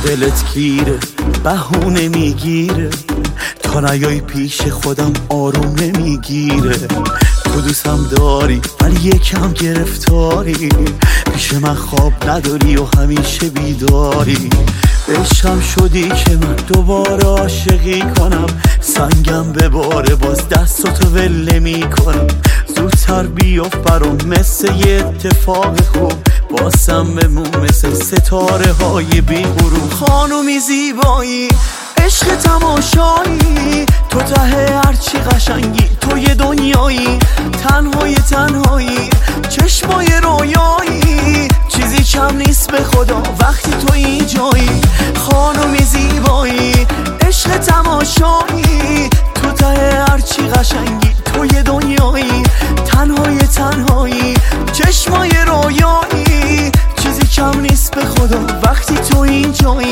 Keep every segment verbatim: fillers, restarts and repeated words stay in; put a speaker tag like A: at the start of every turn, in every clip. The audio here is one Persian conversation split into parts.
A: دلت گیره بهونه میگیره، تا نیای پیش خودم آروم نمیگیره. تو دوستم داری ولی یکم گرفتاری، پیش من خواب نداری و همیشه بیداری. عشقم شدی که من دوباره عاشقی کنم، سنگم بباره باز دستاتو ول نمی کنم. زودتر بیفت برام مثل یه اتفاق خوب، باسم بمون مثل ستاره های بی غروب. خانومی زیبایی عشق تماشایی، تو ته هرچی قشنگی تو یه دنیایی. تنهای تنهایی چشمای رویایی، چیزی کم نیست به خدا وقتی تو اینجایی. خانومی زیبایی عشق تماشایی، تو ته هرچی قشنگی تو یه دنیایی. تنهای تنهایی چشمای رویایی، چیزی کم نیست به خدا وقتی تو اینجایی.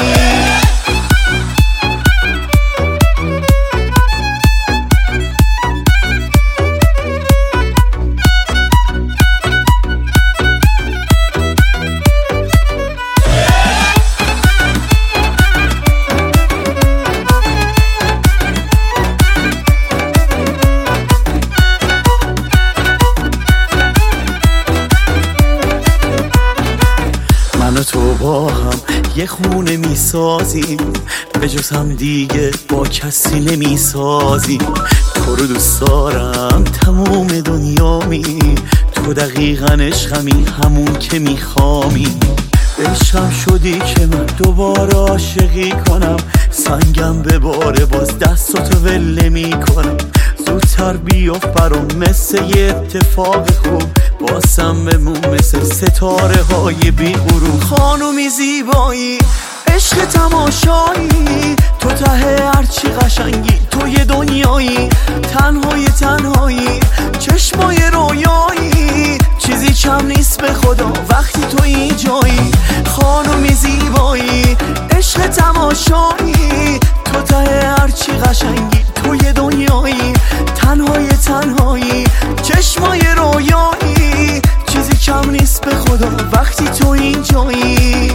A: من و تو با هم یه خونه میسازیم، به جز هم دیگه با کسی نمیسازیم. تو رو دوست دارم تموم دنیامی، تو دقیقاً عشقمی همون که میخوامی. عشقم شدی که من دوباره عاشقی کنم، سنگم بباره باز دستاتو ول نمی کنم. زودتر بیفت برام مثل یه اتفاق خوب، باسم بمون مثل ستاره های بی غروب. خانومی زیبایی عشق تماشایی، تو ته هرچی قشنگی تو یه دنیایی. تنهای تنهایی چشمای رویایی، چیزی کم نیست به خدا وقتی تو اینجایی. خانومی زیبایی عشق تماشایی، تو ته هرچی قشنگی تو یه دنیایی. تنهای تنهایی چشمای رویایی، چیزی کم نیست به خدا وقتی تو اینجایی.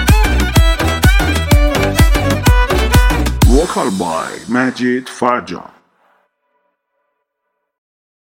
B: Vocal by Majid Farjan.